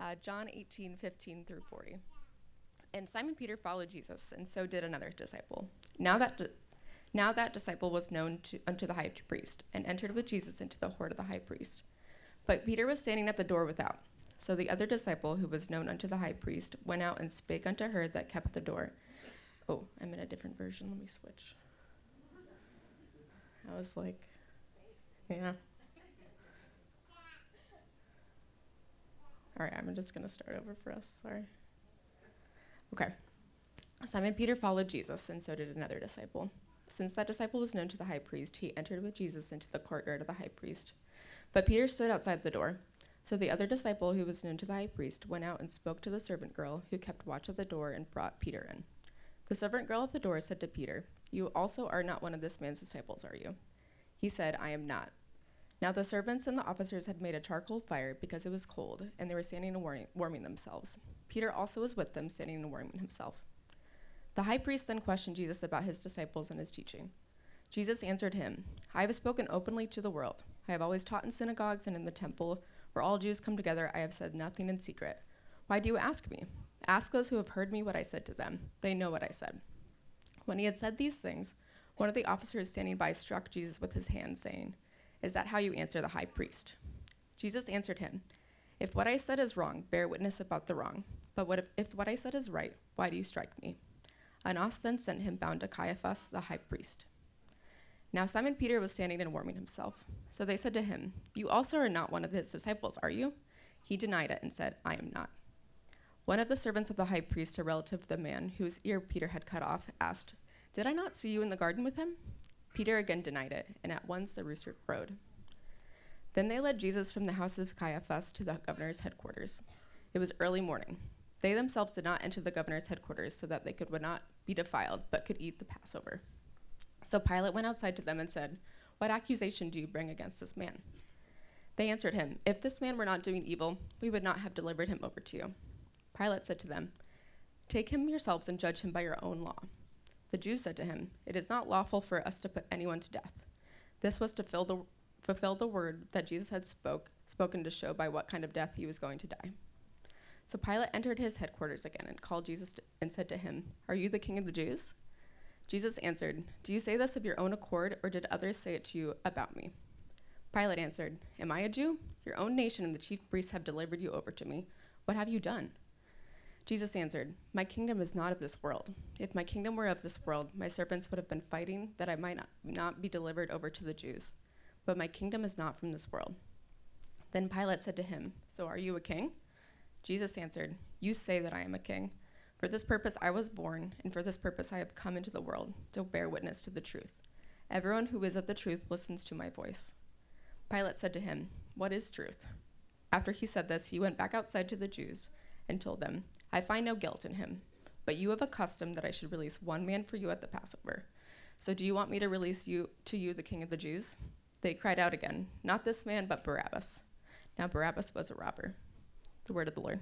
John 18:15 through 40. And Simon Peter followed Jesus, and so did another disciple. Now that disciple was known unto the high priest, and entered with Jesus into the court of the high priest. But Peter was standing at the door without. So the other disciple, who was known unto the high priest, went out and spake unto her that kept the door. Oh, I'm in a different version. Let me switch. I was like, yeah. All right, I'm just going to start over for us. Sorry. Okay. Simon Peter followed Jesus, and so did another disciple. Since that disciple was known to the high priest, he entered with Jesus into the courtyard of the high priest. But Peter stood outside the door. So the other disciple, who was known to the high priest, went out and spoke to the servant girl who kept watch at the door and brought Peter in. The servant girl at the door said to Peter, "You also are not one of this man's disciples, are you?" He said, "I am not." Now the servants and the officers had made a charcoal fire because it was cold, and they were standing and warming themselves. Peter also was with them, standing and warming himself. The high priest then questioned Jesus about his disciples and his teaching. Jesus answered him, "I have spoken openly to the world. I have always taught in synagogues and in the temple, where all Jews come together. I have said nothing in secret. Why do you ask me? Ask those who have heard me what I said to them. They know what I said." When he had said these things, one of the officers standing by struck Jesus with his hand, saying, "Is that how you answer the high priest?" Jesus answered him, "If what I said is wrong, bear witness about the wrong. But if what I said is right, why do you strike me?" Annas then sent him bound to Caiaphas, the high priest. Now Simon Peter was standing and warming himself. So they said to him, "You also are not one of his disciples, are you?" He denied it and said, "I am not." One of the servants of the high priest, a relative of the man whose ear Peter had cut off, asked, "Did I not see you in the garden with him?" Peter again denied it, and at once the rooster crowed. Then they led Jesus from the house of Caiaphas to the governor's headquarters. It was early morning. They themselves did not enter the governor's headquarters so that they would not be defiled, but could eat the Passover. So Pilate went outside to them and said, "What accusation do you bring against this man?" They answered him, "If this man were not doing evil, we would not have delivered him over to you." Pilate said to them, "Take him yourselves and judge him by your own law." The Jews said to him, "It is not lawful for us to put anyone to death." This was to fulfill the word that Jesus had spoken to show by what kind of death he was going to die. So Pilate entered his headquarters again and called Jesus and said to him, "Are you the king of the Jews?" Jesus answered, "Do you say this of your own accord, or did others say it to you about me?" Pilate answered, "Am I a Jew? Your own nation and the chief priests have delivered you over to me. What have you done?" Jesus answered, "My kingdom is not of this world. If my kingdom were of this world, my servants would have been fighting that I might not be delivered over to the Jews. But my kingdom is not from this world." Then Pilate said to him, "So are you a king?" Jesus answered, "You say that I am a king. For this purpose I was born, and for this purpose I have come into the world, to bear witness to the truth. Everyone who is of the truth listens to my voice." Pilate said to him, "What is truth?" After he said this, he went back outside to the Jews and told them, "I find no guilt in him, but you have a custom that I should release one man for you at the Passover. So do you want me to release to you the king of the Jews?" They cried out again, "Not this man, but Barabbas." Now Barabbas was a robber. The word of the Lord.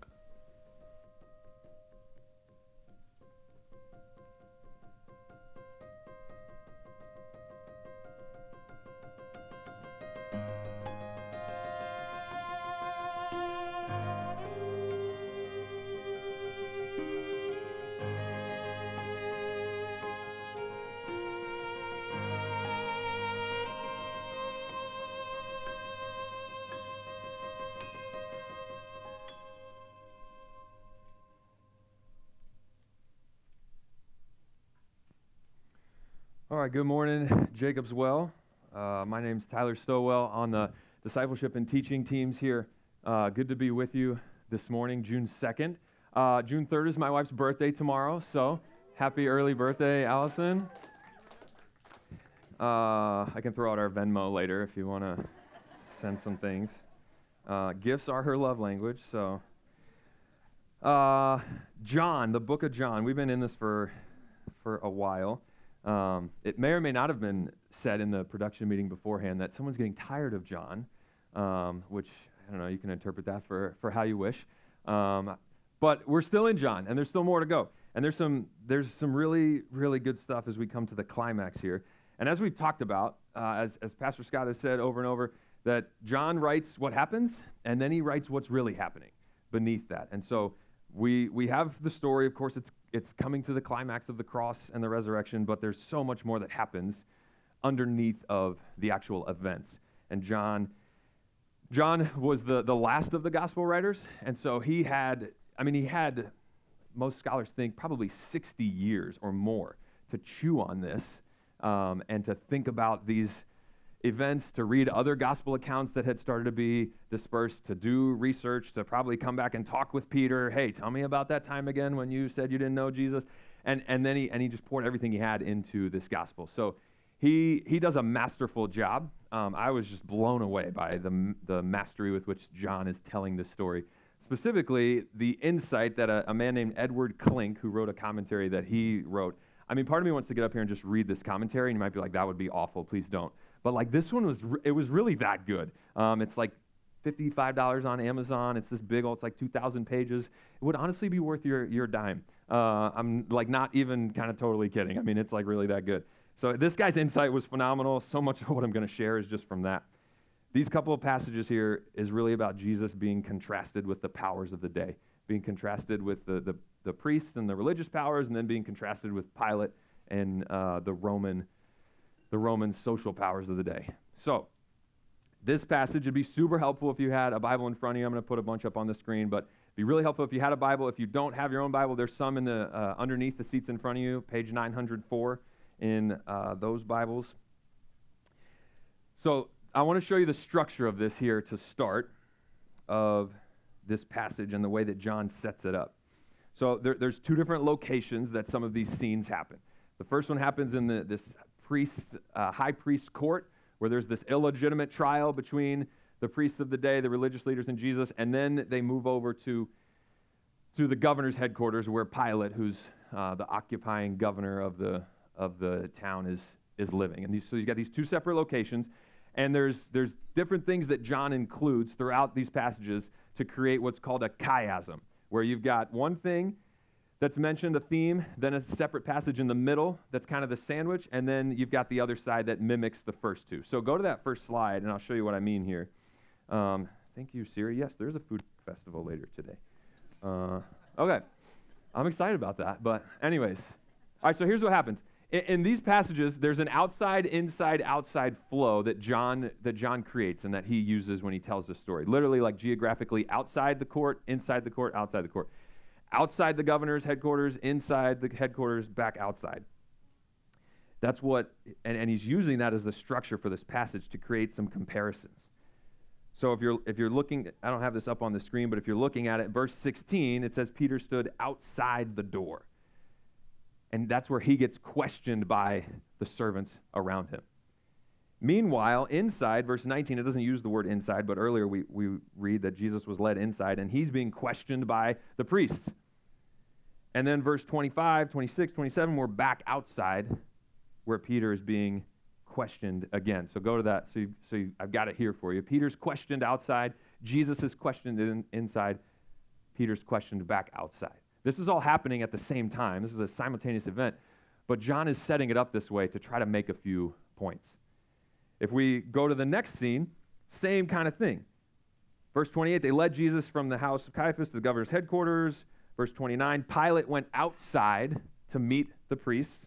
All right, good morning, Jacob's Well. My name's Tyler Stowell on the discipleship and teaching teams here. Good to be with you this morning, June 2nd. June 3rd is my wife's birthday tomorrow, so happy early birthday, Allison. I can throw out our Venmo later if you want to send some things. Gifts are her love language, so. John, the book of John. We've been in this for a while. It may or may not have been said in the production meeting beforehand that someone's getting tired of John, which, I don't know, you can interpret that for how you wish. But we're still in John, and there's still more to go. And there's some really, really good stuff as we come to the climax here. And as we've talked about, as Pastor Scott has said over and over, that John writes what happens, and then he writes what's really happening. beneath that. And so we have the story. Of course, it's coming to the climax of the cross and the resurrection, but there's so much more that happens underneath of the actual events. And John was the last of the gospel writers, and so he had, most scholars think, probably 60 years or more to chew on this and to think about these events, to read other gospel accounts that had started to be dispersed, to do research, to probably come back and talk with Peter. Hey, tell me about that time again when you said you didn't know Jesus. And then he just poured everything he had into this gospel. So he does a masterful job. I was just blown away by the mastery with which John is telling this story. Specifically, the insight that a man named Edward Klink, who wrote a commentary that he wrote. Part of me wants to get up here and just read this commentary, and you might be like, that would be awful, please don't. But this one was really that good. It's like $55 on Amazon. It's this big old, it's like 2,000 pages. It would honestly be worth your dime. I'm not even kind of totally kidding. It's like really that good. So this guy's insight was phenomenal. So much of what I'm going to share is just from that. These couple of passages here is really about Jesus being contrasted with the powers of the day, being contrasted with the priests and the religious powers, and then being contrasted with Pilate and the Roman social powers of the day. So this passage would be super helpful if you had a Bible in front of you. I'm going to put a bunch up on the screen, but it'd be really helpful if you had a Bible. If you don't have your own Bible, there's some in the underneath the seats in front of you, page 904 in those Bibles. So I want to show you the structure of this here to start of this passage and the way that John sets it up. So there's two different locations that some of these scenes happen. The first one happens in this high priest court, where there's this illegitimate trial between the priests of the day, the religious leaders, and Jesus, and then they move over to the governor's headquarters, where Pilate, who's the occupying governor of the town, is living. And so you've got these two separate locations, and there's different things that John includes throughout these passages to create what's called a chiasm, where you've got one thing that's mentioned, a theme, then a separate passage in the middle that's kind of the sandwich, and then you've got the other side that mimics the first two. So go to that first slide, and I'll show you what I mean here. Thank you, Siri. Yes, there's a food festival later today. Okay. I'm excited about that, but anyways. All right, so here's what happens. In these passages, there's an outside, inside, outside flow that John creates and that he uses when he tells the story. Literally, like geographically, outside the court, inside the court, outside the court. Outside the governor's headquarters, inside the headquarters, back outside. That's what, and he's using that as the structure for this passage to create some comparisons. So if you're looking, I don't have this up on the screen, but if you're looking at it, verse 16, it says Peter stood outside the door. And that's where he gets questioned by the servants around him. Meanwhile, inside, verse 19, it doesn't use the word inside, but earlier we read that Jesus was led inside, and he's being questioned by the priests. And then verse 25, 26, 27, we're back outside where Peter is being questioned again. So go to that. So I've got it here for you. Peter's questioned outside. Jesus is questioned inside. Peter's questioned back outside. This is all happening at the same time. This is a simultaneous event. But John is setting it up this way to try to make a few points. If we go to the next scene, same kind of thing. Verse 28, they led Jesus from the house of Caiaphas to the governor's headquarters. Verse 29, Pilate went outside to meet the priests.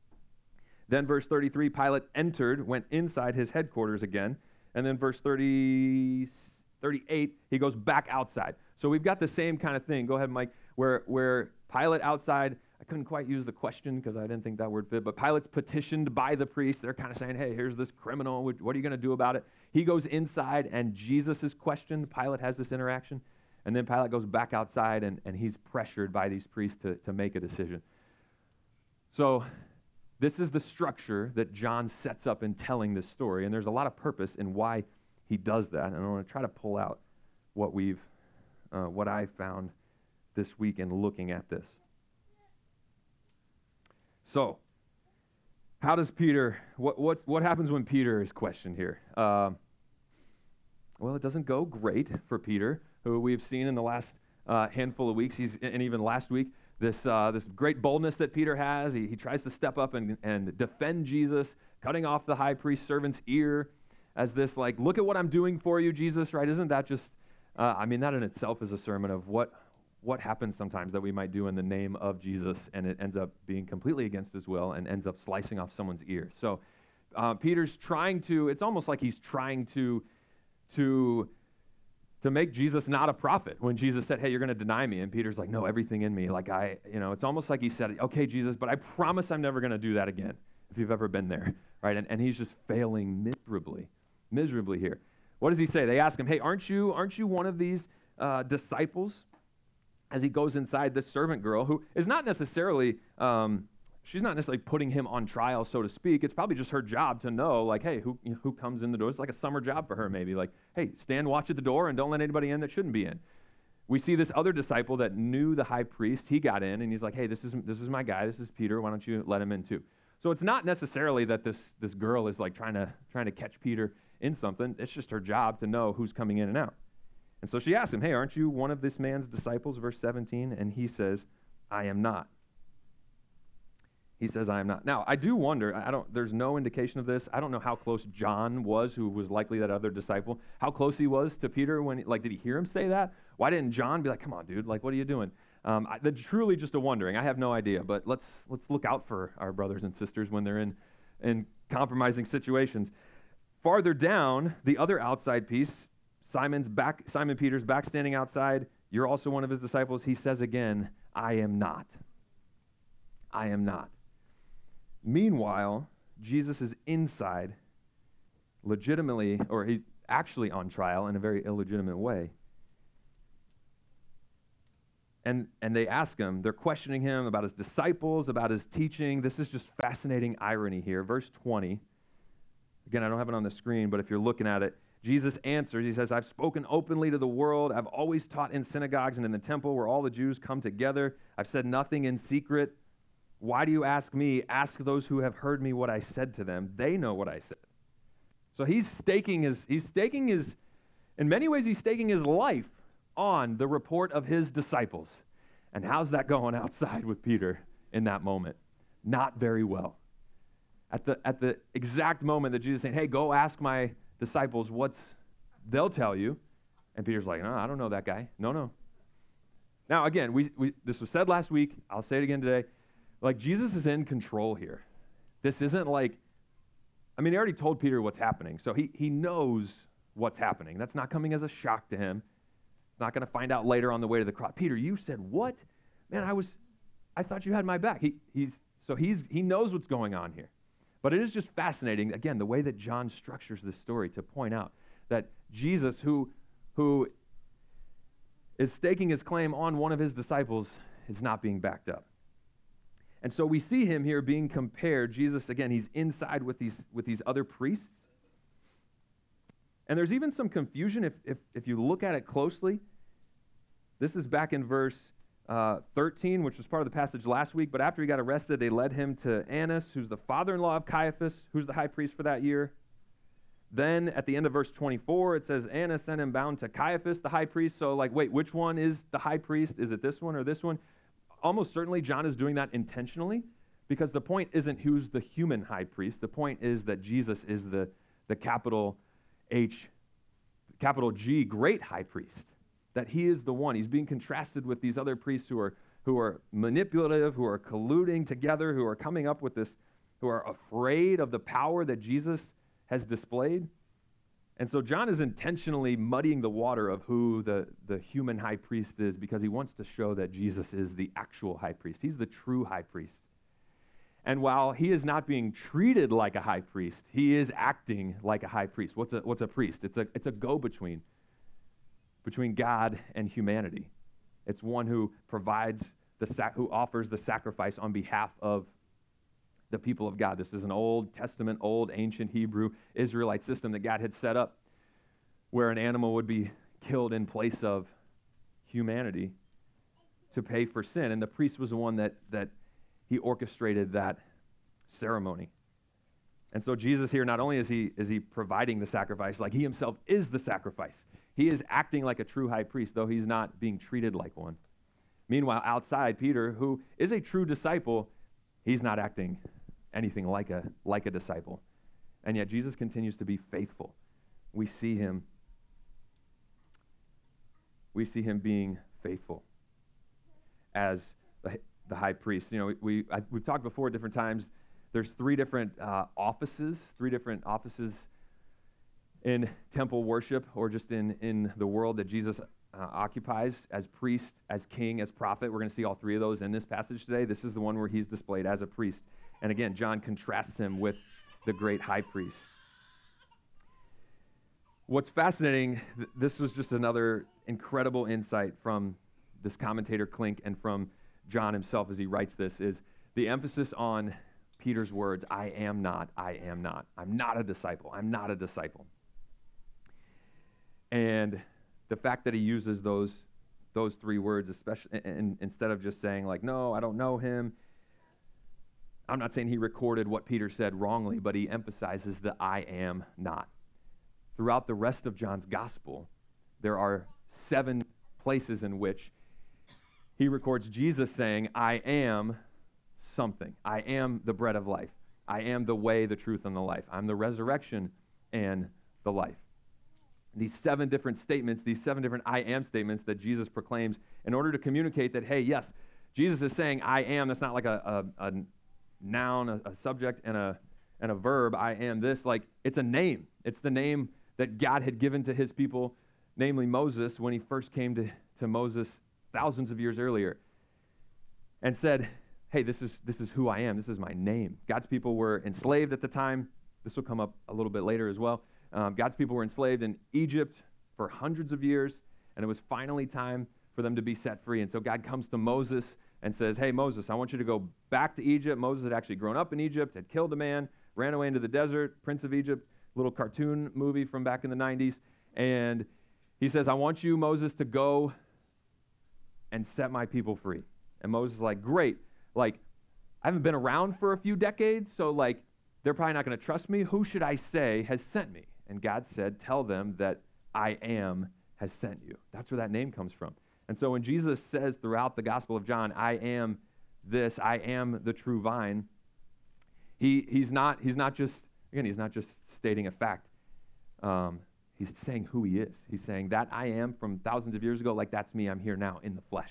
Then verse 33, Pilate went inside his headquarters again. And then verse 38, he goes back outside. So we've got the same kind of thing. Go ahead, Mike. Where Pilate outside, I couldn't quite use the question because I didn't think that word fit, but Pilate's petitioned by the priests. They're kind of saying, hey, here's this criminal. What are you going to do about it? He goes inside, and Jesus is questioned. Pilate has this interaction. And then Pilate goes back outside, and he's pressured by these priests to make a decision. So this is the structure that John sets up in telling this story, and there's a lot of purpose in why he does that. And I want to try to pull out what I found this week in looking at this. So, how does Peter, what happens when Peter is questioned here? Well, it doesn't go great for Peter, who we've seen in the last handful of weeks, and even last week, this great boldness that Peter has. He tries to step up and defend Jesus, cutting off the high priest servant's ear as this, like, look at what I'm doing for you, Jesus, right? Isn't that just I mean, that in itself is a sermon of what happens sometimes that we might do in the name of Jesus, and it ends up being completely against his will and ends up slicing off someone's ear. So Peter's trying to, it's almost like he's trying to make Jesus not a prophet. When Jesus said, hey, you're going to deny me, and Peter's like, no, everything in me. Like it's almost like he said, okay, Jesus, but I promise I'm never going to do that again, if you've ever been there, right? And he's just failing miserably here. What does he say? They ask him, hey, aren't you one of these disciples? As he goes inside, this servant girl, who is not necessarily, she's not necessarily putting him on trial, so to speak. It's probably just her job to know, like, hey, who comes in the door? It's like a summer job for her, maybe. Like, hey, stand watch at the door and don't let anybody in that shouldn't be in. We see this other disciple that knew the high priest. He got in, and he's like, hey, this is my guy. This is Peter. Why don't you let him in too? So it's not necessarily that this girl is like trying to catch Peter in something. It's just her job to know who's coming in and out. And so she asks him, hey, aren't you one of this man's disciples? Verse 17, and he says, I am not. He says, I am not. Now, I do wonder, there's no indication of this. I don't know how close John was, who was likely that other disciple, how close he was to Peter when, did he hear him say that? Why didn't John be like, come on, dude, what are you doing? That's truly just a wondering. I have no idea, but let's look out for our brothers and sisters when they're in compromising situations. Farther down, the other outside piece, Simon Peter's back standing outside. You're also one of his disciples. He says again, I am not. I am not. Meanwhile, Jesus is inside, legitimately, or he's actually on trial in a very illegitimate way. And they ask him, they're questioning him about his disciples, about his teaching. This is just fascinating irony here. Verse 20. Again, I don't have it on the screen, but if you're looking at it, Jesus answers, he says, I've spoken openly to the world. I've always taught in synagogues and in the temple where all the Jews come together. I've said nothing in secret. Why do you ask me? Ask those who have heard me what I said to them. They know what I said. So he's staking his, in many ways, he's staking his life on the report of his disciples. And how's that going outside with Peter in that moment? Not very well. At the exact moment that Jesus is saying, hey, go ask my disciples they'll tell you. And Peter's like, no, I don't know that guy. No. Now, again, this was said last week. I'll say it again today. Like, Jesus is in control here. This isn't like, he already told Peter what's happening. So he knows what's happening. That's not coming as a shock to him. He's not going to find out later on the way to the cross. Peter, you said what? Man, I thought you had my back. He knows what's going on here. But it is just fascinating, again, the way that John structures this story to point out that Jesus, who is staking his claim on one of his disciples, is not being backed up. And so we see him here being compared. Jesus, again, he's inside with these other priests. And there's even some confusion if you look at it closely. This is back in verse 13, which was part of the passage last week. But after he got arrested, they led him to Annas, who's the father-in-law of Caiaphas, who's the high priest for that year. Then at the end of verse 24, it says Annas sent him bound to Caiaphas, the high priest. So wait, which one is the high priest? Is it this one or this one? Almost certainly John is doing that intentionally, because the point isn't who's the human high priest. The point is that Jesus is the capital H, capital G, great high priest. That he is the one. He's being contrasted with these other priests who are manipulative, who are colluding together, who are coming up with this, who are afraid of the power that Jesus has displayed. And so John is intentionally muddying the water of who the human high priest is, because he wants to show that Jesus is the actual high priest. He's the true high priest. And while he is not being treated like a high priest, he is acting like a high priest. What's a priest? It's a go-between between God and humanity. It's one who provides who offers the sacrifice on behalf of the people of God. This is an Old Testament, old ancient Hebrew Israelite system that God had set up, where an animal would be killed in place of humanity to pay for sin. And the priest was the one that he orchestrated that ceremony. And so Jesus here, not only is he providing the sacrifice, like he himself is the sacrifice. He is acting like a true high priest, though he's not being treated like one. Meanwhile, outside, Peter, who is a true disciple, he's not acting anything like a disciple. And yet Jesus continues to be faithful. We see him we see him being faithful as the high priest. You know, we've talked before at different times. There's three different offices in temple worship, or just in the world that Jesus occupies, as priest, as king, as prophet. We're going to see all three of those in this passage today. This is the one where he's displayed as a priest. And again, John contrasts him with the great high priest. What's fascinating, this was just another incredible insight from this commentator Klink and from John himself as he writes this, is the emphasis on Peter's words, I am not, I am not. I'm not a disciple. I'm not a disciple. And the fact that he uses those three words, especially, and instead of just saying like, no, I don't know him. I'm not saying he recorded what Peter said wrongly, but he emphasizes the I am not. Throughout the rest of John's gospel, there are 7 places in which he records Jesus saying, I am something. I am the bread of life. I am the way, the truth, and the life. I'm the resurrection and the life. These 7 different statements, these 7 different I am statements that Jesus proclaims in order to communicate that, hey, yes, Jesus is saying I am. That's not like a noun, a subject, and a verb. I am this. Like, it's a name. It's the name that God had given to his people, namely Moses, when he first came to Moses thousands of years earlier and said, hey, this is who I am. This is my name. God's people were enslaved at the time. This will come up a little bit later as well. God's people were enslaved in Egypt for hundreds of years, and it was finally time for them to be set free. And so God comes to Moses and says, hey, Moses, I want you to go back to Egypt. Moses had actually grown up in Egypt, had killed a man, ran away into the desert, Prince of Egypt, little cartoon movie from back in the 90s. And he says, I want you, Moses, to go and set my people free. And Moses is like, great. Like, I haven't been around for a few decades, so like, they're probably not going to trust me. Who should I say has sent me? And God said, tell them that I am has sent you. That's where that name comes from. And so when Jesus says throughout the Gospel of John, I am this, I am the true vine, he's not just stating a fact. He's saying who he is. He's saying that I am from thousands of years ago, like that's me, I'm here now in the flesh.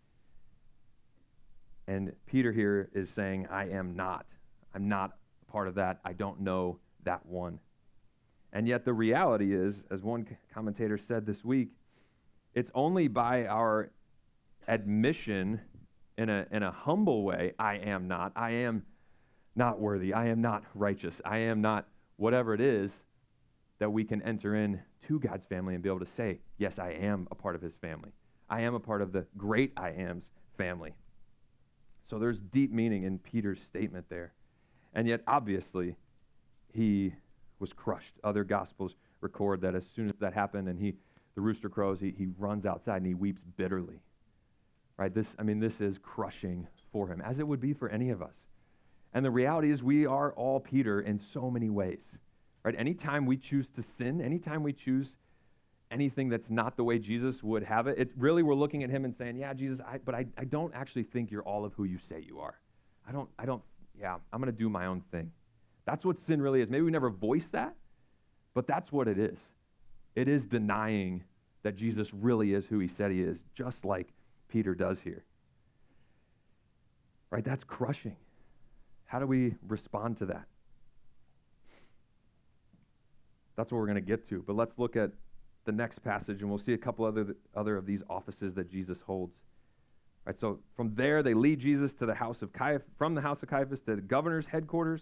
And Peter here is saying, I am not. I'm not a part of that. I don't know that one. And yet the reality is, as one commentator said this week, it's only by our admission in a humble way, I am not worthy, I am not righteous, I am not whatever it is, that we can enter in to God's family and be able to say, yes, I am a part of his family. I am a part of the great I am's family. So there's deep meaning in Peter's statement there. And yet, obviously, he was crushed. Other Gospels record that as soon as that happened and the rooster crows, he runs outside and he weeps bitterly. Right? This is crushing for him, as it would be for any of us. And the reality is we are all Peter in so many ways. Right? Anytime we choose to sin, anytime we choose anything that's not the way Jesus would have it, we're looking at him and saying, yeah, Jesus, I don't actually think you're all of who you say you are. I'm going to do my own thing. That's what sin really is. Maybe we never voice that, but that's what it is. It is denying that Jesus really is who he said he is, just like Peter does here. Right? That's crushing. How do we respond to that? That's what we're going to get to. But let's look at the next passage, and we'll see a couple other of these offices that Jesus holds. Right, so from there, they lead Jesus to the house of Caiaphas, from the house of Caiaphas to the governor's headquarters.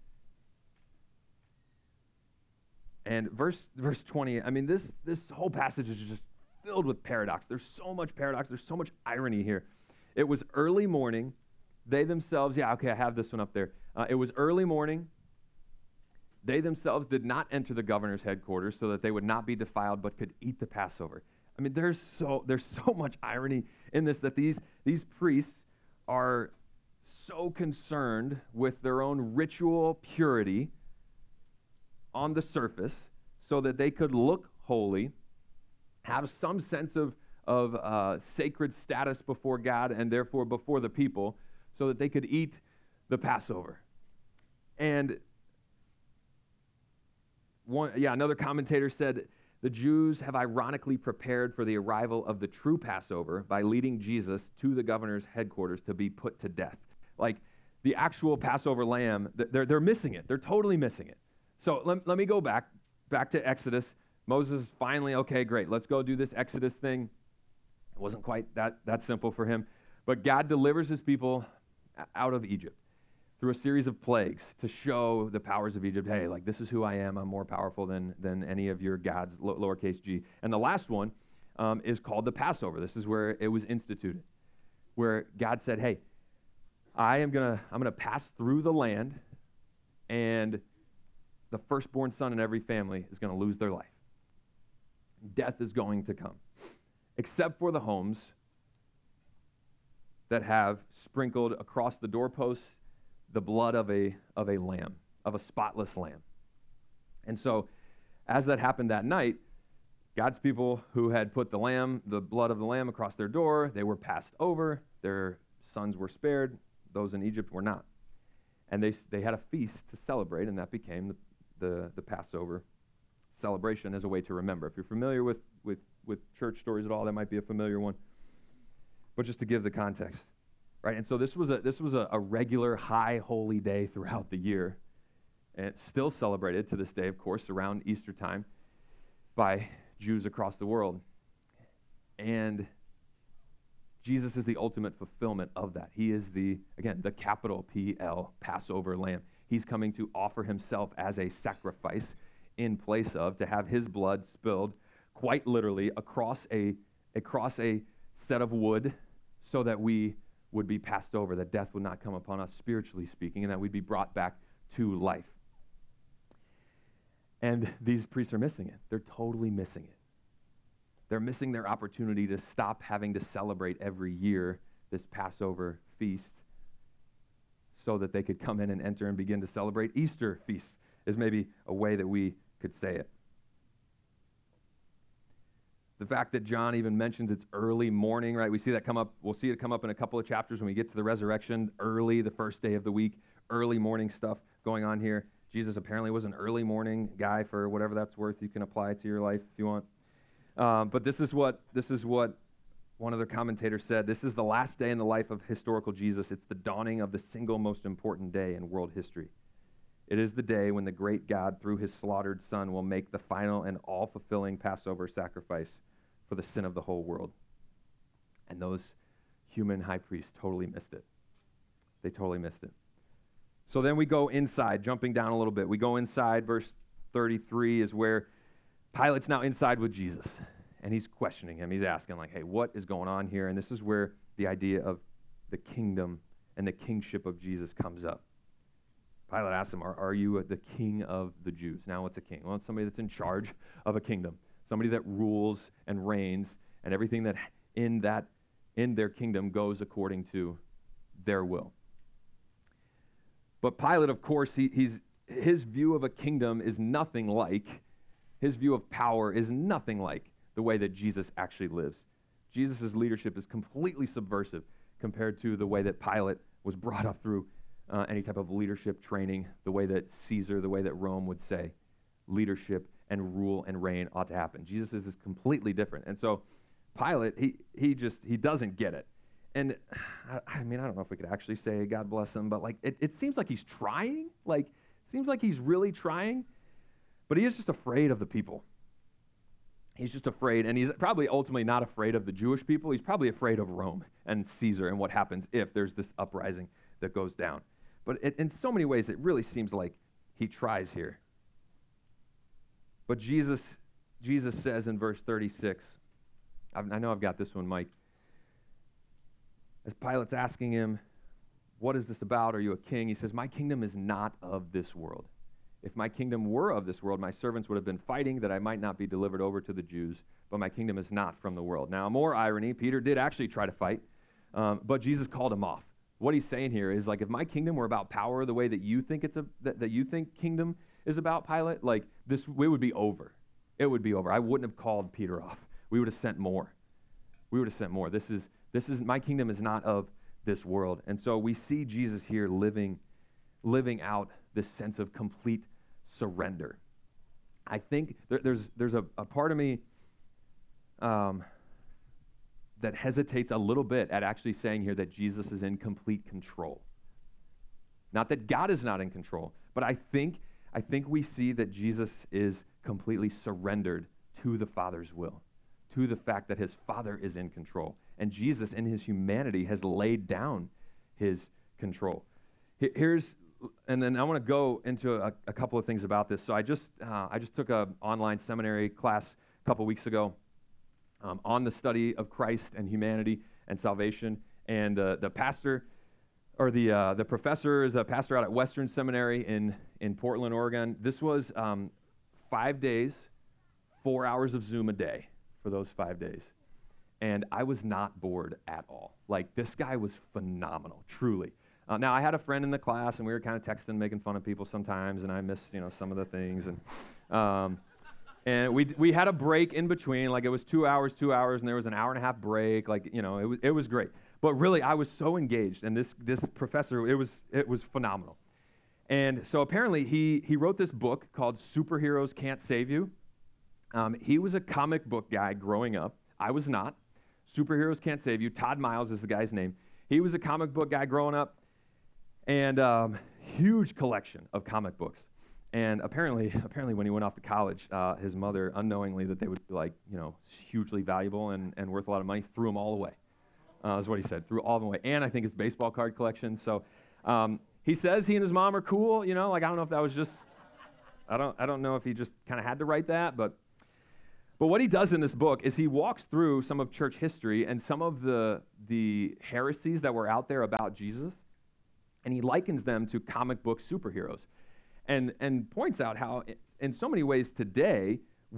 And verse 20, this whole passage is just filled with paradox. There's so much paradox. There's so much irony here. It was early morning. They themselves, I have this one up there. It was early morning. They themselves did not enter the governor's headquarters so that they would not be defiled, but could eat the Passover. There's so much irony in this, that these priests are so concerned with their own ritual purity on the surface so that they could look holy, have some sense of sacred status before God and therefore before the people, so that they could eat the Passover. And another commentator said The Jews have ironically prepared for the arrival of the true Passover by leading Jesus to the governor's headquarters to be put to death. Like the actual Passover lamb, they're missing it. They're totally missing it. So let me go back to Exodus. Moses finally, okay, great, let's go do this Exodus thing. It wasn't quite that simple for him. But God delivers his people out of Egypt through a series of plagues to show the powers of Egypt, hey, like this is who I am. I'm more powerful than any of your gods, lowercase g. And the last one is called the Passover. This is where it was instituted, where God said, hey, I'm gonna pass through the land, and the firstborn son in every family is going to lose their life. Death is going to come, except for the homes that have sprinkled across the doorposts the blood of a lamb, of a spotless lamb. And so, as that happened that night, God's people who had put the blood of the lamb across their door, they were passed over. Their sons were spared. Those in Egypt were not. And they had a feast to celebrate, and that became the Passover celebration as a way to remember. If you're familiar with church stories at all, that might be a familiar one. But just to give the context. Right, and so this was a regular high holy day throughout the year, and it's still celebrated to this day, of course, around Easter time by Jews across the world. And Jesus is the ultimate fulfillment of that. He is the capital P-L, Passover lamb. He's coming to offer himself as a sacrifice in place of, to have his blood spilled quite literally across a set of wood so that we would be passed over, that death would not come upon us, spiritually speaking, and that we'd be brought back to life. And these priests are missing it. They're totally missing it. They're missing their opportunity to stop having to celebrate every year this Passover feast so that they could come in and enter and begin to celebrate Easter feasts, is maybe a way that we could say it. The fact that John even mentions it's early morning, right? We see that come up. We'll see it come up in a couple of chapters when we get to the resurrection, early, the first day of the week, early morning stuff going on here. Jesus apparently was an early morning guy, for whatever that's worth. You can apply it to your life if you want. But this is what one of the commentators said. This is the last day in the life of historical Jesus. It's the dawning of the single most important day in world history. It is the day when the great God, through his slaughtered son, will make the final and all-fulfilling Passover sacrifice for the sin of the whole world. And those human high priests totally missed it. They totally missed it. So then we go inside, jumping down a little bit. We go inside, verse 33 is where Pilate's now inside with Jesus, and he's questioning him. He's asking, like, hey, what is going on here? And this is where the idea of the kingdom and the kingship of Jesus comes up. Pilate asks him, are you the king of the Jews? Now, what's a king? Well, it's somebody that's in charge of a kingdom. Somebody that rules and reigns, and everything that in their kingdom goes according to their will. But Pilate, of course, his view of a kingdom is nothing like, his view of power is nothing like the way that Jesus actually lives. Jesus' leadership is completely subversive compared to the way that Pilate was brought up through any type of leadership training, the way that Caesar, the way that Rome would say leadership and rule and reign ought to happen. Jesus is completely different. And so Pilate, he doesn't get it. And I mean, I don't know if we could actually say God bless him, but like it seems like he's trying. Like, it seems like he's really trying, but he is just afraid of the people. He's just afraid, and he's probably ultimately not afraid of the Jewish people. He's probably afraid of Rome and Caesar and what happens if there's this uprising that goes down. But in so many ways, it really seems like he tries here. But Jesus says in verse 36, I know I've got this one, Mike. As Pilate's asking him, what is this about? Are you a king? He says, my kingdom is not of this world. If my kingdom were of this world, my servants would have been fighting that I might not be delivered over to the Jews, but my kingdom is not from the world. Now, more irony, Peter did actually try to fight, but Jesus called him off. What he's saying here is, like, if my kingdom were about power the way that you think that you think kingdom is about, Pilate, like, it would be over. It would be over. I wouldn't have called Peter off. We would have sent more. This is my kingdom is not of this world. And so we see Jesus here living out this sense of complete surrender. I think there's a part of me that hesitates a little bit at actually saying here that Jesus is in complete control. Not that God is not in control, but I think we see that Jesus is completely surrendered to the Father's will, to the fact that his Father is in control. And Jesus, in his humanity, has laid down his control. And then I want to go into a couple of things about this. So I just took an online seminary class a couple weeks ago on the study of Christ and humanity and salvation. And the pastor, or the professor, is a pastor out at Western Seminary in Portland, Oregon. This was 5 days, 4 hours of Zoom a day for those 5 days. And I was not bored at all. Like, this guy was phenomenal, truly. Now, I had a friend in the class, and we were kind of texting, making fun of people sometimes, and I missed, some of the things. And we had a break in between, like it was 2 hours, and there was an hour and a half break. Like, it was great. But really, I was so engaged, and this professor, it was phenomenal. And so apparently, he wrote this book called Superheroes Can't Save You. He was a comic book guy growing up. I was not. Superheroes Can't Save You. Todd Miles is the guy's name. He was a comic book guy growing up, and huge collection of comic books. And apparently when he went off to college, his mother, unknowingly that they would be hugely valuable and worth a lot of money, threw them all away. Is what he said, threw all of them away. And I think his baseball card collection. So he says he and his mom are cool, I don't know if that was just, I don't know if he just kind of had to write that, but what he does in this book is he walks through some of church history and some of the heresies that were out there about Jesus, and he likens them to comic book superheroes, and points out how in so many ways today,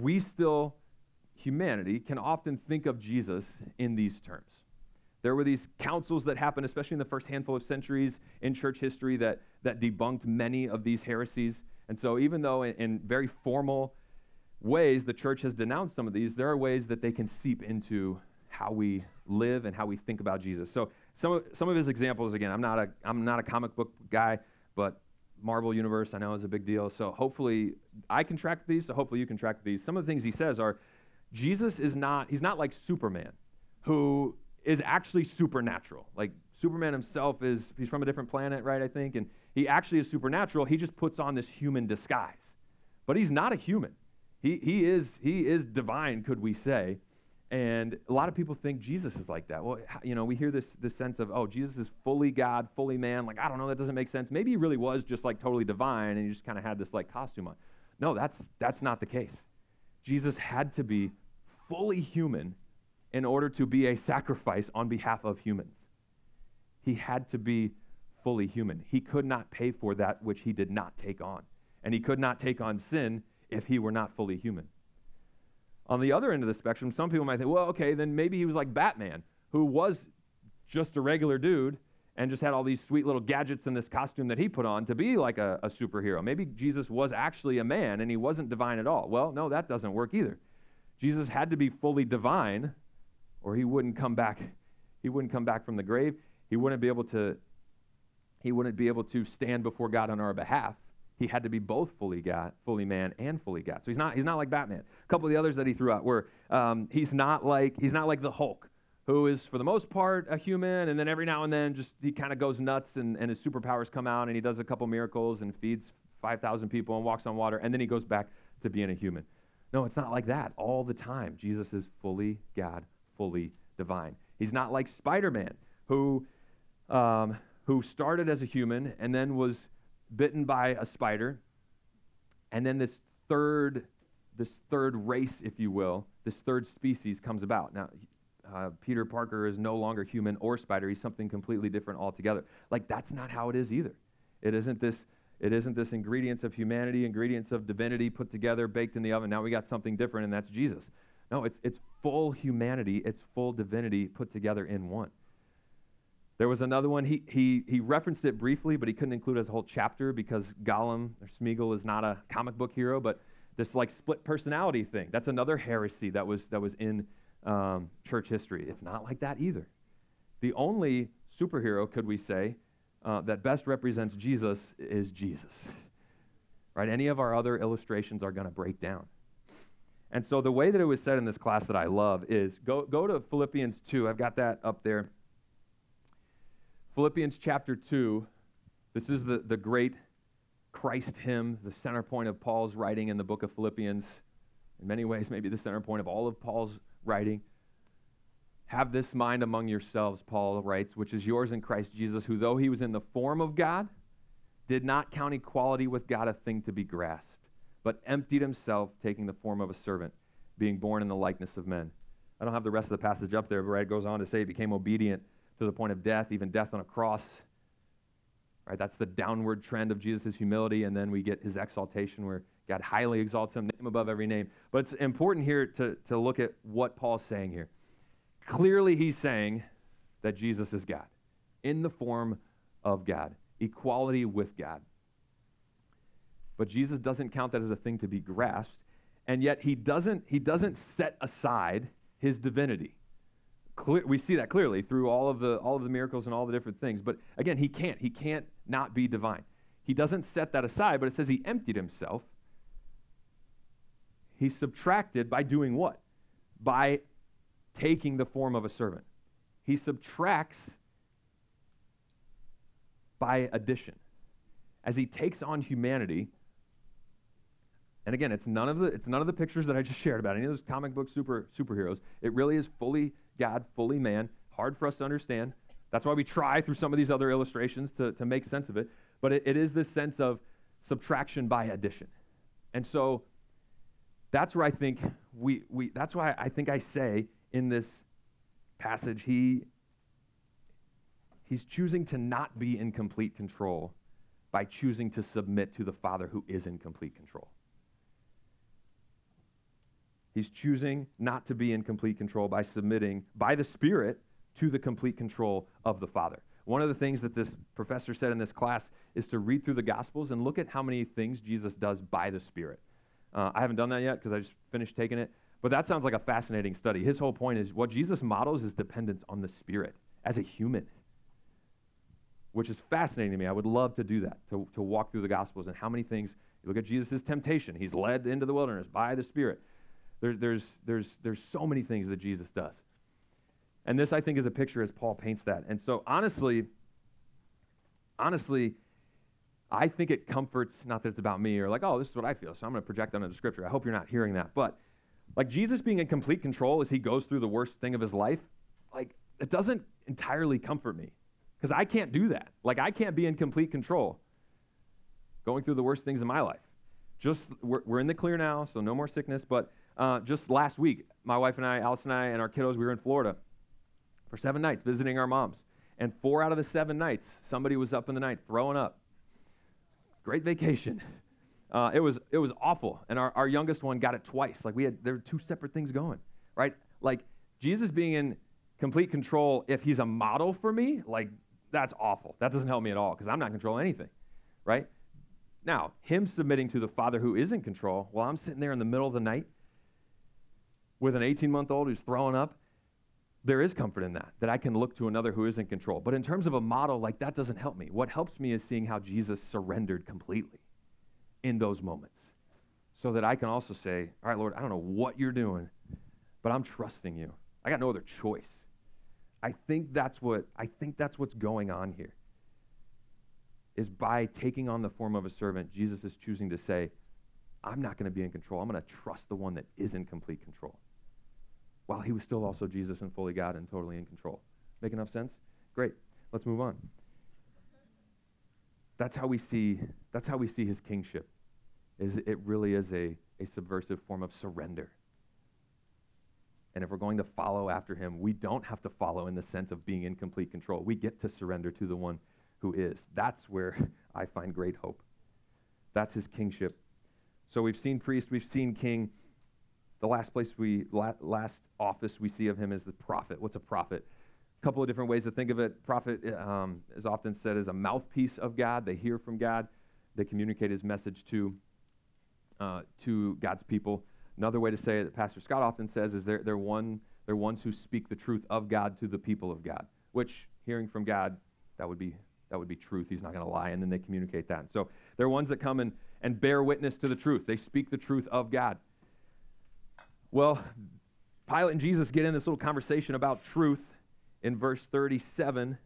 humanity can often think of Jesus in these terms. There were these councils that happened, especially in the first handful of centuries in church history, that debunked many of these heresies. And so even though in very formal ways the church has denounced some of these, there are ways that they can seep into how we live and how we think about Jesus. So some of his examples, again, I'm not a comic book guy, but Marvel Universe I know is a big deal. So hopefully I can track these, so hopefully you can track these. Some of the things he says are, Jesus he's not like Superman, who is actually supernatural. Like, Superman himself he's from a different planet, right, I think, and he actually is supernatural. He just puts on this human disguise. But he's not a human. He is divine, could we say. And a lot of people think Jesus is like that. Well, we hear this sense of, oh, Jesus is fully God, fully man. Like, I don't know, that doesn't make sense. Maybe he really was just like totally divine, and he just kind of had this like costume on. No, that's not the case. Jesus had to be fully human in order to be a sacrifice on behalf of humans. He had to be fully human. He could not pay for that which he did not take on. And he could not take on sin if he were not fully human. On the other end of the spectrum, some people might think, well, okay, then maybe he was like Batman, who was just a regular dude and just had all these sweet little gadgets in this costume that he put on to be like a superhero. Maybe Jesus was actually a man and he wasn't divine at all. Well, no, that doesn't work either. Jesus had to be fully divine, or he wouldn't come back. He wouldn't come back from the grave. He wouldn't be able to stand before God on our behalf. He had to be both fully God, fully man, and fully God. So he's not like Batman. A couple of the others that he threw out were he's not like the Hulk, who is for the most part a human, and then every now and then just he kind of goes nuts and his superpowers come out and he does a couple miracles and feeds 5,000 people and walks on water, and then he goes back to being a human. No, it's not like that all the time. Jesus is fully God, fully divine. He's not like Spider-Man, who started as a human and then was bitten by a spider, and then this third race, if you will, this third species comes about. Now, Peter Parker is no longer human or spider. He's something completely different altogether. Like, that's not how it is either. It isn't this ingredients of humanity, ingredients of divinity put together, baked in the oven. Now we got something different, and that's Jesus. No, it's full humanity, it's full divinity put together in one. There was another one, he referenced it briefly, but he couldn't include it as a whole chapter because Gollum, or Smeagol, is not a comic book hero, but this like split personality thing, that's another heresy that was in church history. It's not like that either. The only superhero, could we say, that best represents Jesus is Jesus. right? Any of our other illustrations are going to break down. And so the way that it was said in this class that I love is go to Philippians 2. I've got that up there. Philippians chapter 2. This is the great Christ hymn, the center point of Paul's writing in the book of Philippians. In many ways, maybe the center point of all of Paul's writing. Have this mind among yourselves, Paul writes, which is yours in Christ Jesus, who though he was in the form of God, did not count equality with God a thing to be grasped, but emptied himself, taking the form of a servant, being born in the likeness of men. I don't have the rest of the passage up there, but it goes on to say he became obedient to the point of death, even death on a cross. Right, that's the downward trend of Jesus' humility, and then we get his exaltation where God highly exalts him, name above every name. But it's important here to look at what Paul's saying here. Clearly he's saying that Jesus is God, in the form of God, equality with God. But Jesus doesn't count that as a thing to be grasped, and yet he doesn't set aside his divinity. We see that clearly through all of the miracles and all the different things. But again, he can't not be divine. He doesn't set that aside, but it says he emptied himself. He subtracted by doing what? By taking the form of a servant. He subtracts by addition. As he takes on humanity, and again, it's none of the pictures that I just shared about any of those comic book superheroes. It really is fully God, fully man. Hard for us to understand. That's why we try through some of these other illustrations to make sense of it. But it is this sense of subtraction by addition. And so that's where I think that's why I think I say in this passage he's choosing to not be in complete control by choosing to submit to the Father who is in complete control. He's choosing not to be in complete control by submitting by the Spirit to the complete control of the Father. One of the things that this professor said in this class is to read through the Gospels and look at how many things Jesus does by the Spirit. I haven't done that yet because I just finished taking it, but that sounds like a fascinating study. His whole point is what Jesus models is dependence on the Spirit as a human, which is fascinating to me. I would love to do that, to walk through the Gospels and how many things. You look at Jesus' temptation. He's led into the wilderness by the Spirit. There's so many things that Jesus does. And this, I think, is a picture as Paul paints that. And so, honestly, I think it comforts, not that it's about me or like, oh, this is what I feel, so I'm going to project onto the Scripture. I hope you're not hearing that. But, like, Jesus being in complete control as he goes through the worst thing of his life, like, it doesn't entirely comfort me because I can't do that. Like, I can't be in complete control going through the worst things in my life. We're in the clear now, so no more sickness, but just last week, my wife and I, Alice and I, and our kiddos, we were in Florida for 7 nights visiting our moms. And 4 out of the 7 nights, somebody was up in the night throwing up. Great vacation. It was awful. And our youngest one got it twice. Like there were 2 separate things going, right? Like Jesus being in complete control, if he's a model for me, like that's awful. That doesn't help me at all because I'm not controlling anything, right? Now, him submitting to the Father who is in control, while I'm sitting there in the middle of the night with an 18-month-old who's throwing up, there is comfort in that I can look to another who is in control. But in terms of a model, like that doesn't help me. What helps me is seeing how Jesus surrendered completely in those moments so that I can also say, all right, Lord, I don't know what you're doing, but I'm trusting you. I got no other choice. I think that's what's going on here. Is by taking on the form of a servant, Jesus is choosing to say, I'm not going to be in control. I'm going to trust the one that is in complete control. While he was still also Jesus and fully God and totally in control. Make enough sense? Great. Let's move on. That's how we see his kingship. It really is a subversive form of surrender. And if we're going to follow after him, we don't have to follow in the sense of being in complete control. We get to surrender to the one who is. That's where I find great hope. That's his kingship. So we've seen priest, we've seen king. The last office we see of him is the prophet. What's a prophet? A couple of different ways to think of it. Prophet is often said as a mouthpiece of God. They hear from God. They communicate his message to God's people. Another way to say it that Pastor Scott often says is they're ones who speak the truth of God to the people of God, which hearing from God, that would be truth. He's not going to lie, and then they communicate that. And so they're ones that come and and bear witness to the truth. They speak the truth of God. Well, Pilate and Jesus get in this little conversation about truth in verse 37.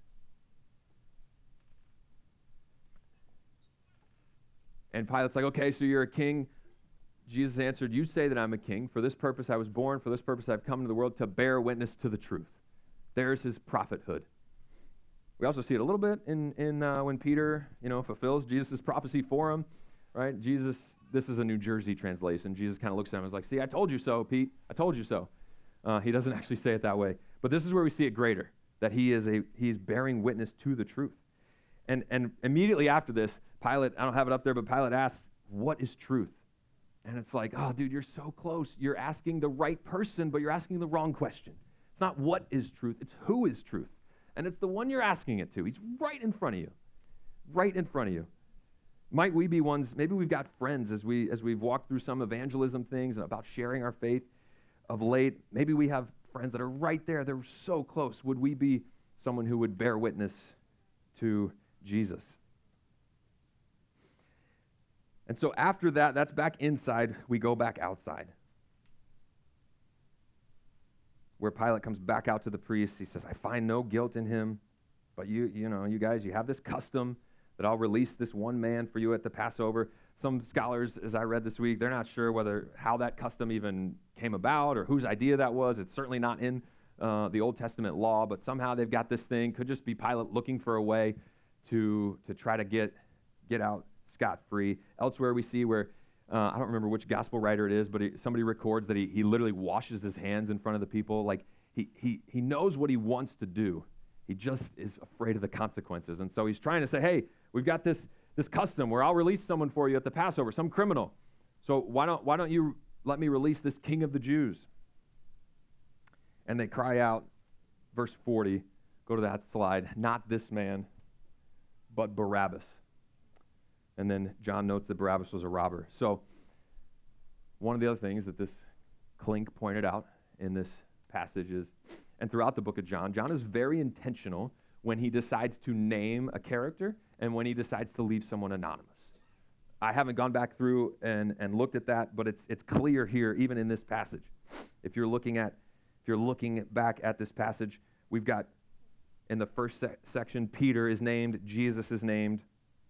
And Pilate's like, okay, so you're a king. Jesus answered, you say that I'm a king. For this purpose I was born. For this purpose I've come into the world, to bear witness to the truth. There's his prophethood. We also see it a little bit in when Peter, fulfills Jesus' prophecy for him, right? Jesus, this is a New Jersey translation. Jesus kind of looks at him and is like, see, I told you so, Pete. I told you so. He doesn't actually say it that way. But this is where we see it greater, that he's bearing witness to the truth. And immediately after this, Pilate, I don't have it up there, but Pilate asks, what is truth? And it's like, oh, dude, you're so close. You're asking the right person, but you're asking the wrong question. It's not what is truth, it's who is truth. And it's the one you're asking it to. He's right in front of you. Right in front of you. Might we be ones, maybe we've got friends as we've walked through some evangelism things about sharing our faith of late. Maybe we have friends that are right there. They're so close. Would we be someone who would bear witness to Jesus? And so after that, that's back inside. We go back outside, where Pilate comes back out to the priest. He says, I find no guilt in him, but you guys, you have this custom that I'll release this one man for you at the Passover. Some scholars, as I read this week, they're not sure how that custom even came about or whose idea that was. It's certainly not in the Old Testament law, but somehow they've got this thing. Could just be Pilate looking for a way to try to get out scot-free. Elsewhere we see where, I don't remember which gospel writer it is, but somebody records that he literally washes his hands in front of the people. Like he knows what he wants to do. He just is afraid of the consequences. And so he's trying to say, hey, we've got this custom where I'll release someone for you at the Passover, some criminal. So why don't you let me release this king of the Jews? And they cry out, verse 40, go to that slide, not this man, but Barabbas. And then John notes that Barabbas was a robber. So one of the other things that this Clink pointed out in this passage is, and throughout the book of John, John is very intentional when he decides to name a character and when he decides to leave someone anonymous. I haven't gone back through and looked at that, but it's clear here, even in this passage. If you're looking back at this passage, we've got in the first section, Peter is named, Jesus is named,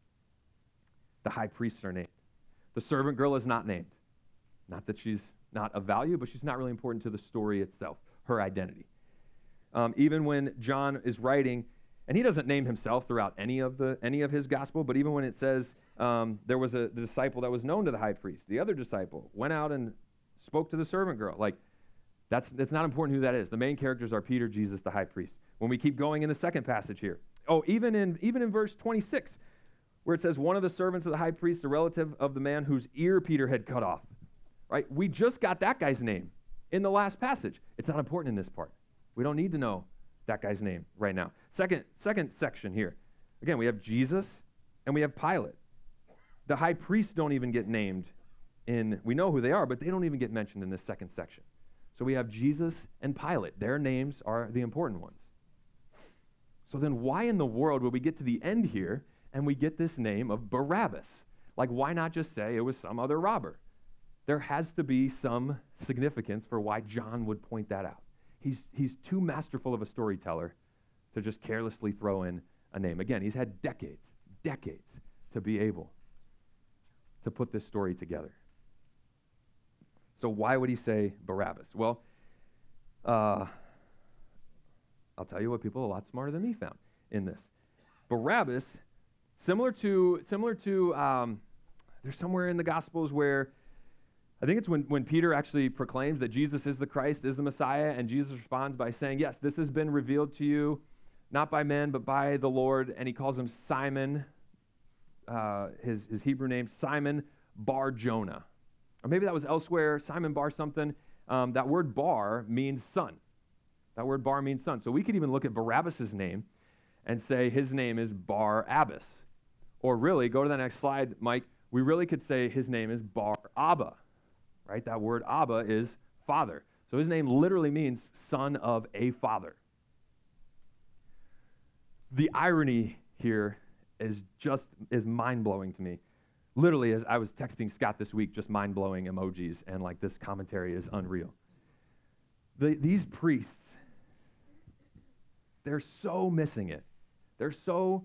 the high priests are named. The servant girl is not named. Not that she's not of value, but she's not really important to the story itself, her identity. Even when John is writing, and he doesn't name himself throughout any of his gospel, but even when it says there was the disciple that was known to the high priest, the other disciple went out and spoke to the servant girl. Like, that's not important who that is. The main characters are Peter, Jesus, the high priest. When we keep going in the second passage here, even in verse 26, where it says one of the servants of the high priest, a relative of the man whose ear Peter had cut off. Right? We just got that guy's name in the last passage. It's not important in this part. We don't need to know that guy's name right now. Second section here. Again, we have Jesus and we have Pilate. The high priests don't even get named we know who they are, but they don't even get mentioned in this second section. So we have Jesus and Pilate. Their names are the important ones. So then why in the world would we get to the end here and we get this name of Barabbas? Like, why not just say it was some other robber? There has to be some significance for why John would point that out. He's too masterful of a storyteller to just carelessly throw in a name. Again, he's had decades to be able to put this story together. So why would he say Barabbas? Well, I'll tell you what people a lot smarter than me found in this. Barabbas, similar to there's somewhere in the Gospels where I think it's when Peter actually proclaims that Jesus is the Christ, is the Messiah, and Jesus responds by saying, yes, this has been revealed to you, not by men, but by the Lord, and he calls him Simon, his Hebrew name, Simon Bar Jonah. Or maybe that was elsewhere, Simon Bar something. That word bar means son. That word bar means son. So we could even look at Barabbas' name and say his name is Bar-Abbas. Or really, go to the next slide, Mike, we really could say his name is Bar-Abba. Right? That word Abba is father. So his name literally means son of a father. The irony here is mind-blowing to me. Literally, as I was texting Scott this week, just mind-blowing emojis, and like this commentary is unreal. These priests, they're so missing it. They're so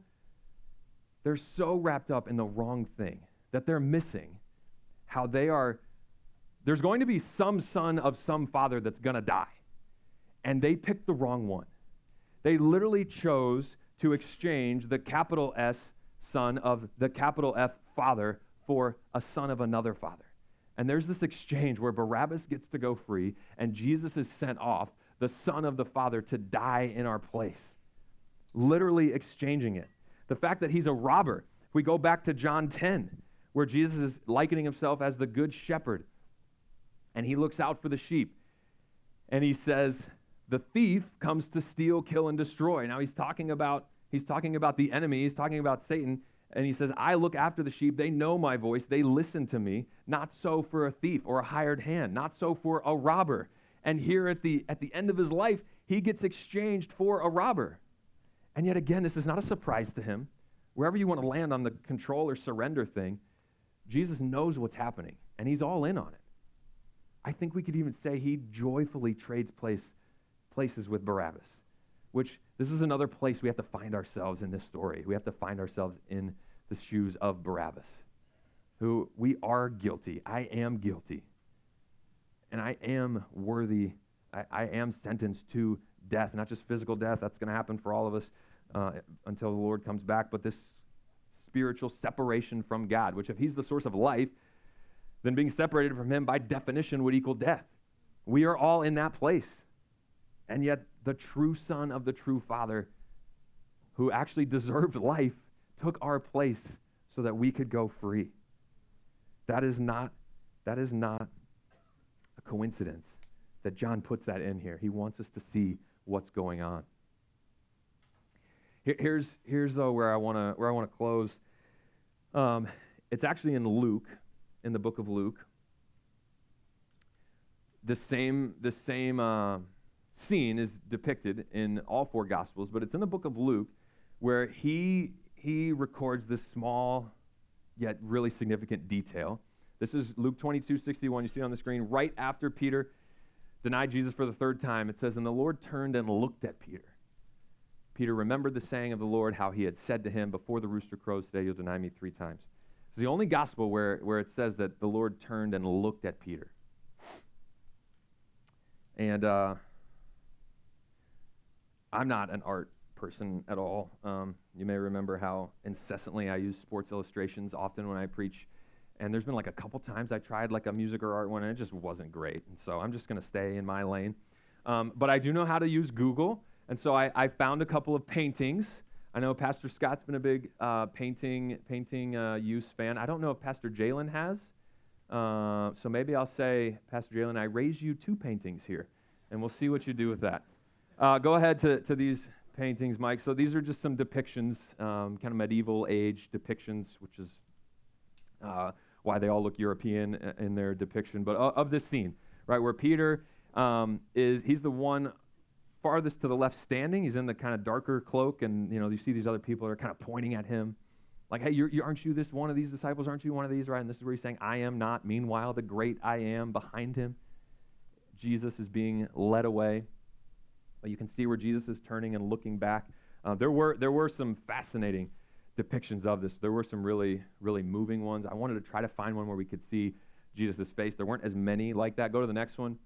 wrapped up in the wrong thing that they're missing how there's going to be some son of some father that's going to die. And they picked the wrong one. They literally chose to exchange the capital S son of the capital F father for a son of another father. And there's this exchange where Barabbas gets to go free and Jesus is sent off, the son of the father, to die in our place. Literally exchanging it. The fact that he's a robber. If we go back to John 10, where Jesus is likening himself as the good shepherd, and he looks out for the sheep, and he says, the thief comes to steal, kill, and destroy. Now he's talking about the enemy, he's talking about Satan, and he says, I look after the sheep, they know my voice, they listen to me, not so for a thief or a hired hand, not so for a robber. And here at the end of his life, he gets exchanged for a robber. And yet again, this is not a surprise to him. Wherever you want to land on the control or surrender thing, Jesus knows what's happening, and he's all in on it. I think we could even say he joyfully trades places with Barabbas, which this is another place we have to find ourselves in this story. We have to find ourselves in the shoes of Barabbas, who we are guilty. I am guilty. And I am worthy. I am sentenced to death, not just physical death. That's going to happen for all of us until the Lord comes back, but this spiritual separation from God, which if he's the source of life, then being separated from him by definition would equal death. We are all in that place. And yet the true son of the true father, who actually deserved life, took our place so that we could go free. That is not a coincidence that John puts that in here. He wants us to see what's going on. Here's though where I want to close. It's actually in Luke, in the book of Luke. The same scene is depicted in all four Gospels, but it's in the book of Luke where he records this small yet really significant detail. This is Luke 22:61. You see it on the screen. Right after Peter denied Jesus for the third time, it says, and the Lord turned and looked at Peter. Peter remembered the saying of the Lord, how he had said to him, before the rooster crows today, you'll deny me 3 times. It's the only gospel where it says that the Lord turned and looked at Peter. And I'm not an art person at all. You may remember how incessantly I use sports illustrations often when I preach. And there's been like a couple times I tried like a music or art one, and it just wasn't great. And so I'm just going to stay in my lane. But I do know how to use Google. And so I found a couple of paintings. I know Pastor Scott's been a big painting use fan. I don't know if Pastor Jalen has. So maybe I'll say, Pastor Jalen, I raise you 2 paintings here, and we'll see what you do with that. Go ahead to these paintings, Mike. So these are just some depictions, kind of medieval age depictions, which is why they all look European in their depiction. But of this scene, right, where Peter he's the one farthest to the left standing. He's in the kind of darker cloak, and you see these other people that are kind of pointing at him. Like, hey, aren't you this one of these disciples? Aren't you one of these, right? And this is where he's saying, I am not. Meanwhile, the great I am behind him. Jesus is being led away. But you can see where Jesus is turning and looking back. There were some fascinating depictions of this. There were some really, really moving ones. I wanted to try to find one where we could see Jesus' face. There weren't as many like that. Go to the next one.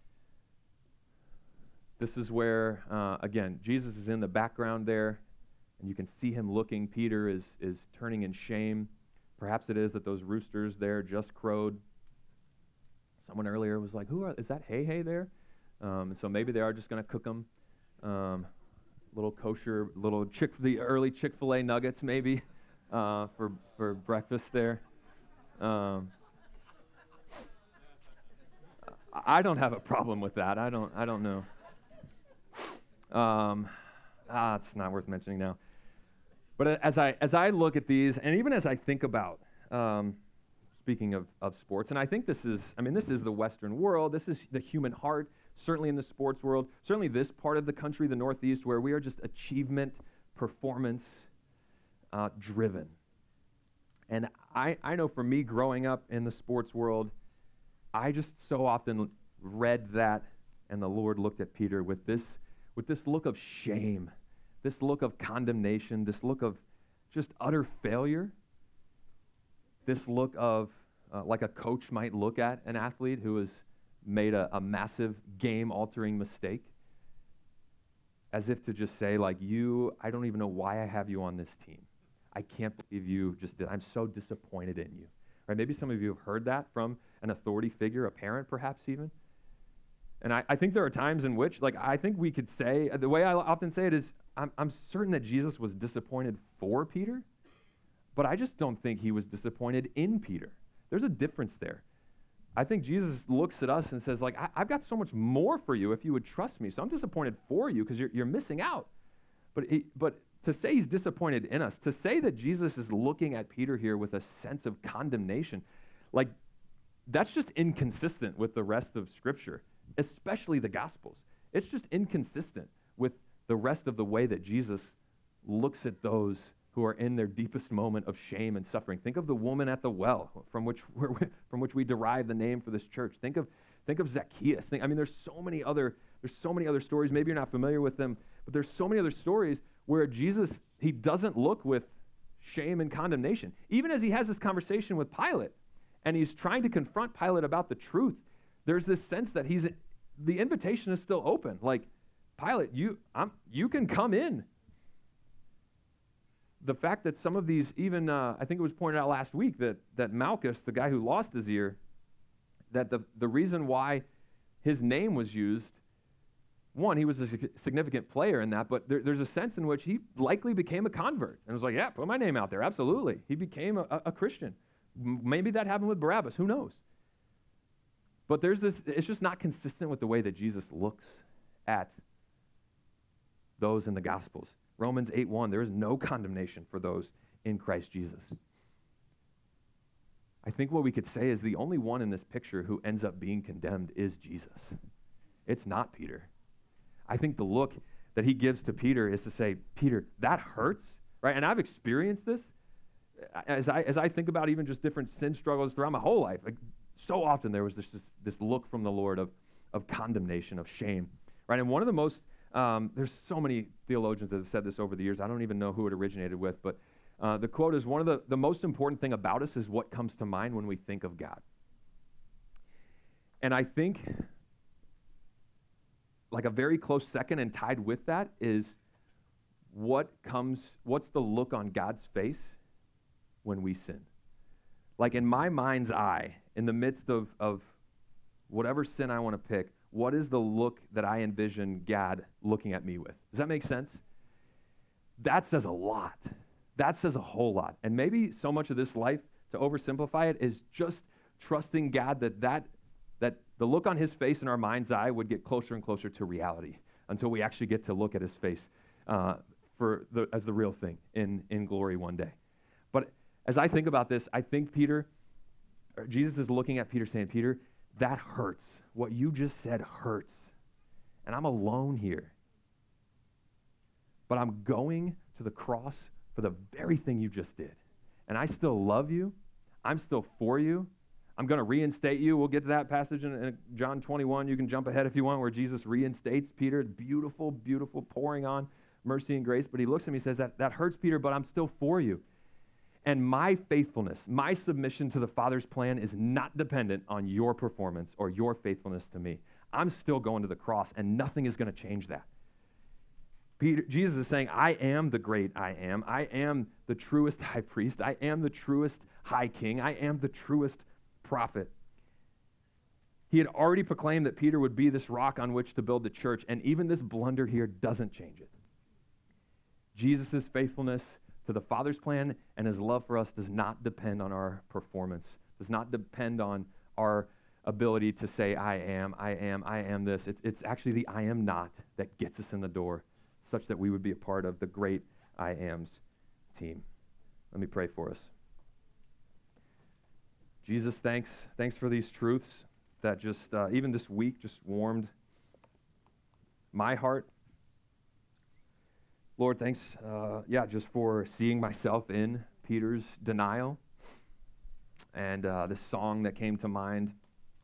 This is where, again, Jesus is in the background there. And you can see him looking. Peter is turning in shame. Perhaps it is that those roosters there just crowed. Someone earlier was like, is that Hey there? And so maybe they are just going to cook them. Little kosher, the early Chick-fil-A nuggets maybe for breakfast there. I don't have a problem with that. I don't know. It's not worth mentioning now. But as I look at these, and even as I think about, speaking of sports, and I think this is the Western world, this is the human heart, certainly in the sports world, certainly this part of the country, the Northeast, where we are just achievement, performance driven. And I know for me growing up in the sports world, I just so often read that, and the Lord looked at Peter with this look of shame, this look of condemnation, this look of just utter failure, this look of like a coach might look at an athlete who has made a massive game-altering mistake, as if to just say, like, I don't even know why I have you on this team. I can't believe you just did. I'm so disappointed in you. Right? Maybe some of you have heard that from an authority figure, a parent perhaps even. And I think there are times in which, like, I think we could say, the way I often say it is, I'm certain that Jesus was disappointed for Peter, but I just don't think he was disappointed in Peter. There's a difference there. I think Jesus looks at us and says, like, I've got so much more for you if you would trust me. So I'm disappointed for you because you're missing out. But to say he's disappointed in us, to say that Jesus is looking at Peter here with a sense of condemnation, like, that's just inconsistent with the rest of Scripture, especially the Gospels. It's just inconsistent with the rest of the way that Jesus looks at those who are in their deepest moment of shame and suffering. Think of the woman at the well, from which we derive the name for this church. Think of Zacchaeus. There's so many other stories. Maybe you're not familiar with them, but there's so many other stories where Jesus, he doesn't look with shame and condemnation. Even as he has this conversation with Pilate, and he's trying to confront Pilate about the truth, there's this sense that the invitation is still open. Like, Pilate, you can come in. The fact that some of these, even I think it was pointed out last week that Malchus, the guy who lost his ear, that the reason why his name was used, one, he was a significant player in that, but there's a sense in which he likely became a convert and was like, yeah, put my name out there, absolutely. He became a Christian. Maybe that happened with Barabbas, who knows? But there's this, it's just not consistent with the way that Jesus looks at those in the Gospels. Romans 8:1, there is no condemnation for those in Christ Jesus. I think what we could say is the only one in this picture who ends up being condemned is Jesus. It's not Peter. I think the look that he gives to Peter is to say, Peter, that hurts, right? And I've experienced this as I think about even just different sin struggles throughout my whole life. Like, so often there was this look from the Lord of condemnation, of shame, right? And one of the most there's so many theologians that have said this over the years. I don't even know who it originated with, but the quote is, one of the most important thing about us is what comes to mind when we think of God. And I think like a very close second and tied with that is what's the look on God's face when we sin? Like, in my mind's eye, in the midst of whatever sin I want to pick, what is the look that I envision God looking at me with? Does that make sense? That says a lot. That says a whole lot. And maybe so much of this life, to oversimplify it, is just trusting God that the look on his face in our mind's eye would get closer and closer to reality until we actually get to look at his face as the real thing in glory one day. But as I think about this, I think Jesus is looking at Peter saying, Peter, that hurts. What you just said hurts. And I'm alone here. But I'm going to the cross for the very thing you just did. And I still love you. I'm still for you. I'm going to reinstate you. We'll get to that passage in John 21. You can jump ahead if you want, where Jesus reinstates Peter. Beautiful, beautiful, pouring on mercy and grace. But he looks at me and says, that hurts, Peter, but I'm still for you. And my faithfulness, my submission to the Father's plan is not dependent on your performance or your faithfulness to me. I'm still going to the cross, and nothing is going to change that. Jesus is saying, I am the great I am. I am the truest high priest. I am the truest high king. I am the truest prophet. He had already proclaimed that Peter would be this rock on which to build the church, and even this blunder here doesn't change it. Jesus' faithfulness to the Father's plan and his love for us does not depend on our performance, does not depend on our ability to say, I am this. It's actually the I am not that gets us in the door, such that we would be a part of the great I am's team. Let me pray for us. Jesus, thanks for these truths that just, even this week, just warmed my heart. Lord, thanks, just for seeing myself in Peter's denial, And this song that came to mind,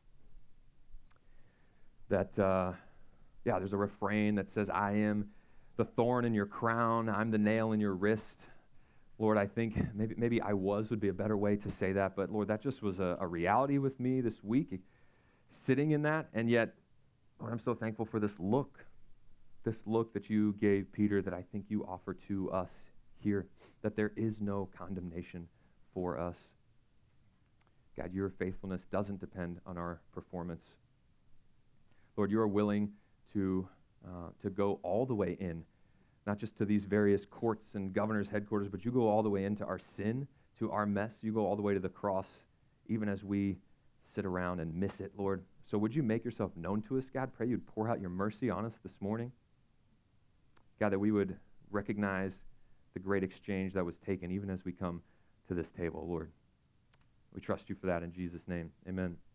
that, there's a refrain that says, I am the thorn in your crown, I'm the nail in your wrist. Lord, I think maybe I would be a better way to say that, but Lord, that just was a reality with me this week, sitting in that, and yet, Lord, I'm so thankful for this look that you gave Peter that I think you offer to us here, that there is no condemnation for us. God, your faithfulness doesn't depend on our performance. Lord, you are willing to go all the way in, not just to these various courts and governor's headquarters, but you go all the way into our sin, to our mess. You go all the way to the cross, even as we sit around and miss it, Lord. So would you make yourself known to us, God? Pray you'd pour out your mercy on us this morning. God, that we would recognize the great exchange that was taken even as we come to this table, Lord. We trust you for that in Jesus' name. Amen.